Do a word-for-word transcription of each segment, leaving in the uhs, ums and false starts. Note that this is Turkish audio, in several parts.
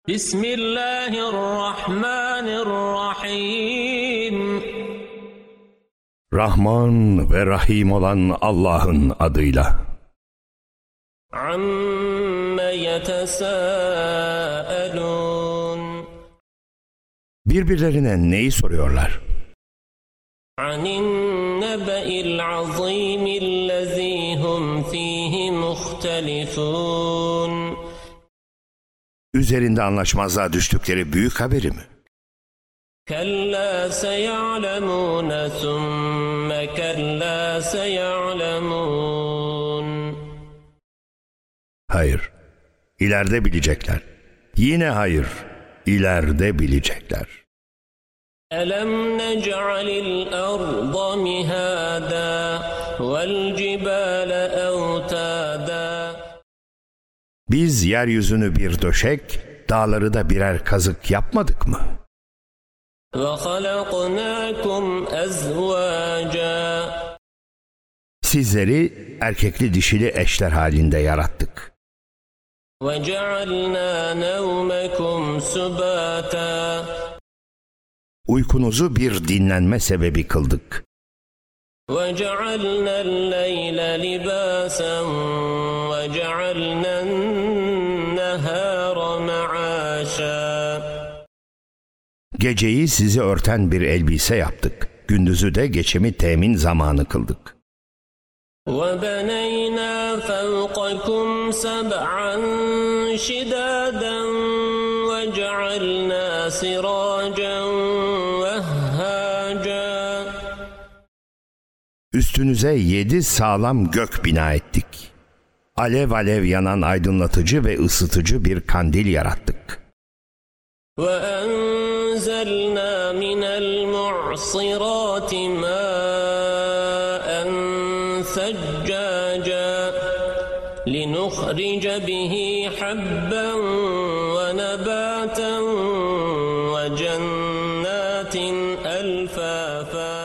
Bismillahirrahmanirrahim. Rahman ve Rahim olan Allah'ın adıyla. Amma yetesâelûn. Birbirlerine neyi soruyorlar? Anin nebe'il azîmillezî hum fîhi muhtelifûn. Üzerinde anlaşmazlığa düştükleri büyük haberi mi? Kellâ seya'lemûne thumme kellâ seya'lemûn. Hayır, ileride bilecekler. Yine hayır, ileride bilecekler. Elem nec'alil arda mihâdâ vel cibâle evtâdâ. Biz yeryüzünü bir döşek, dağları da birer kazık yapmadık mı? وَخَلَقْنَاكُمْ أَزْوَاجًا. Sizleri erkekli dişili eşler halinde yarattık. وَجَعَلْنَا نَوْمَكُمْ سُبَاتًا. Uykunuzu bir dinlenme sebebi kıldık. وَجَعَلْنَا اللَّيْلَ لِبَاسًا وَجَعَلْنَا النَّهَارَ مَعَاشًا. Geceyi sizi örten bir elbise yaptık. Gündüzü de geçimi temin zamanı kıldık. وَبَنَيْنَا فَوْقَكُمْ سَبْعًا شِدَادًا وَجَعَلْنَا سِرَاجًا وَهَّاجًا. Üstünüze yedi sağlam gök bina ettik. Alev alev yanan aydınlatıcı ve ısıtıcı bir kandil yarattık. وَأَنزَلْنَا مِنَ الْمُعْصِرَاتِ مَاءً ثَجَّاجًا لِنُخْرِجَ بِهِ حَبًّا وَنَبَاتًا وَجَنَّاتٍ أَلْفَافًا.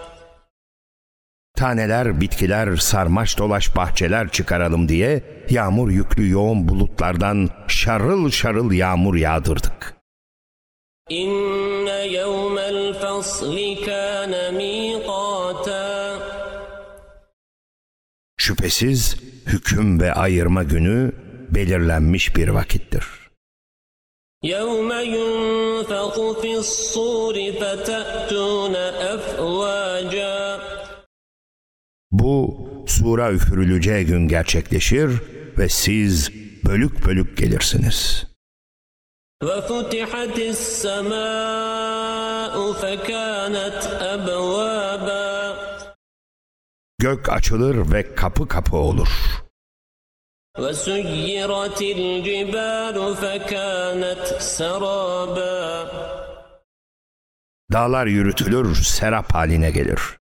Taneler, bitkiler, sarmaş dolaş bahçeler çıkaralım diye yağmur yüklü yoğun bulutlardan şarıl şarıl yağmur yağdırdık. İnne yevmel fasli kâne mîkâtâ. Şüphesiz hüküm ve ayırma günü belirlenmiş bir vakittir. Yevme yunfeku fi's-sûri fete'tûne efvâcâ. Bu sura üfürüleceği gün gerçekleşir ve siz bölük bölük gelirsiniz. وَفُتِحَتِ السَّمَاءُ فَكَانَتْ أَبْوَابًا. Gök açılır ve kapı kapı olur. وَسُيِّرَتِ الْجِبَالُ فَكَانَتْ سَرَابًا. Dağlar yürütülür, serap haline gelir.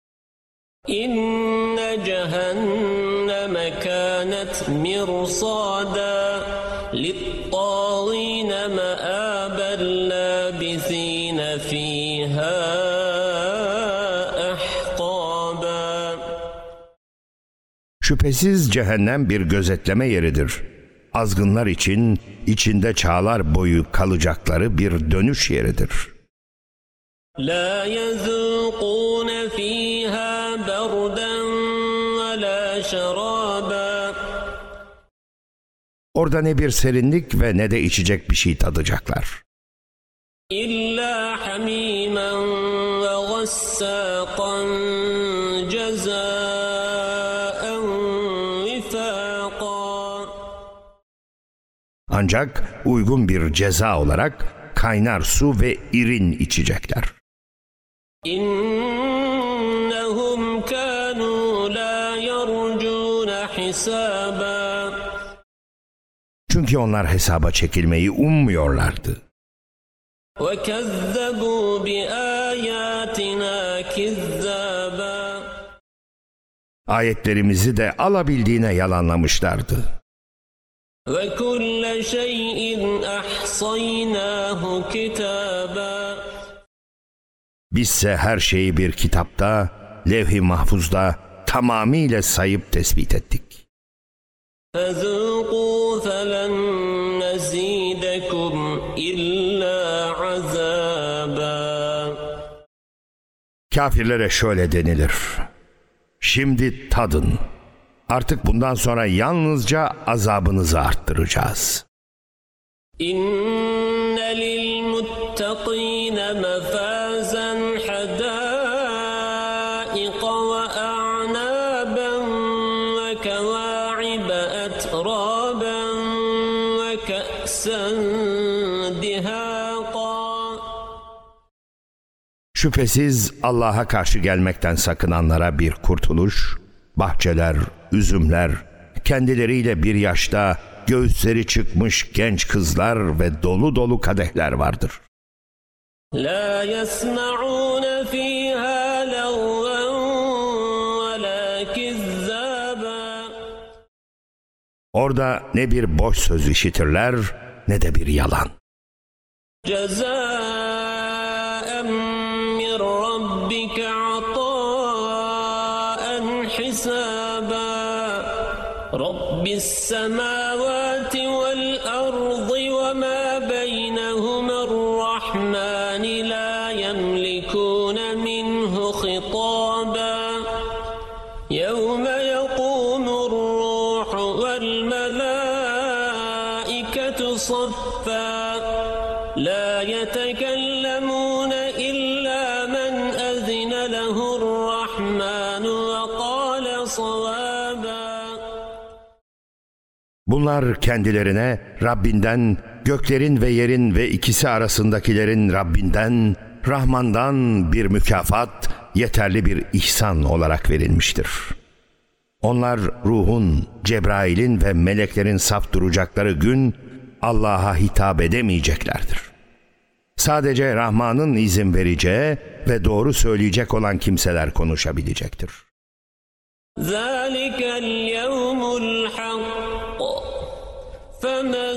İnne cehenneme kânet mirsâdâ littâgîne meâben lâbithîne fîhâ ahqâbâ. Şüphesiz cehennem bir gözetleme yeridir. Azgınlar için içinde çağlar boyu kalacakları bir dönüş yeridir. لَا يَذُوقُونَ فِيهَا بَرْدًا وَلَا شَرَابًا. Orada ne bir serinlik ve ne de içecek bir şey tadacaklar. إِلَّا حَمِيمًا وَغَسَّاقًا جَزَاءً وِفَاقًا. Ancak uygun bir ceza olarak kaynar su ve irin içecekler. İnnehum kânû lâ yercûne hisâbâ. Çünkü onlar hesaba çekilmeyi ummuyorlardı. وَكَذَّبُوا بِآيَاتِنَا كِذَّابًا. Ayetlerimizi de alabildiğine yalanlamışlardı. وَكُلَّ شَيْءٍ أَحْصَيْنَاهُ كِتَابًا. Bizse her şeyi bir kitapta, levh-i mahfuzda tamamıyla sayıp tespit ettik. فَذُوقُوا فَلَنْ نَزِيدَكُمْ إلا عذابا. Kafirlere şöyle denilir: şimdi tadın. Artık bundan sonra yalnızca azabınızı arttıracağız. İnne lil muttakîne mefâzen hadâiqa ve a'nâben ve kevâ'ibe etrâben ve ke'sen dihâqa. Şüphesiz Allah'a karşı gelmekten sakınanlara bir kurtuluş, bahçeler, üzümler, kendileriyle bir yaşta göğüsleri çıkmış genç kızlar ve dolu dolu kadehler vardır. La yesma'un fiha lagwan ve la kizzaba. Orada ne bir boş söz işitirler ne de bir yalan. Cezâen min rabbike atâen hisâbâ. Rabbis semâvâti vel ardı ve mâ beynehuma'r-rahmân lâ yemlikûne minhu khitâbâ. Yevme yekûmur-rûhu vel melâiketu saffâ. La yetekellemûne illâ men ezine lehur-rahmânu ve qâle savâbâ. Bunlar kendilerine Rabbinden, göklerin ve yerin ve ikisi arasındakilerin Rabbinden, Rahman'dan bir mükafat, yeterli bir ihsan olarak verilmiştir. Onlar ruhun, Cebrail'in ve meleklerin saf duracakları gün Allah'a hitap edemeyeceklerdir. Sadece Rahman'ın izin vereceği ve doğru söyleyecek olan kimseler konuşabilecektir. ذَٰلِكَ الْيَوْمُ الْحَقُّ فَمَنْ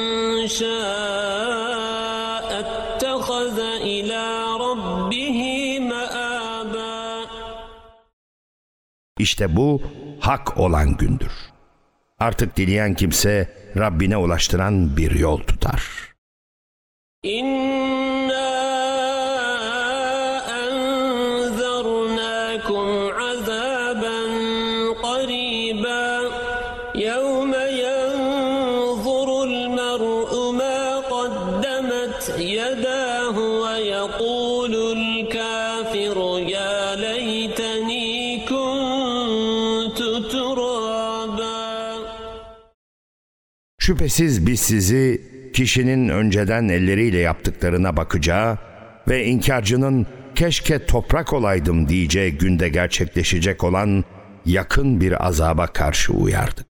شَاءَ اتَّخَذَ إِلَى رَبِّهِ مَآبًا. İşte bu hak olan gündür. Artık dileyen kimse Rabbine ulaştıran bir yol tutar. İnna enzernakum azaben qariba yevme yenzurul mer'u ma qaddemet yedahu ve yekulul kafiru ya leyteni kuntu turaba. Şüphesiz biz sizi kişinin önceden elleriyle yaptıklarına bakacağı ve inkarcının keşke toprak olaydım diyeceği günde gerçekleşecek olan yakın bir azaba karşı uyardık.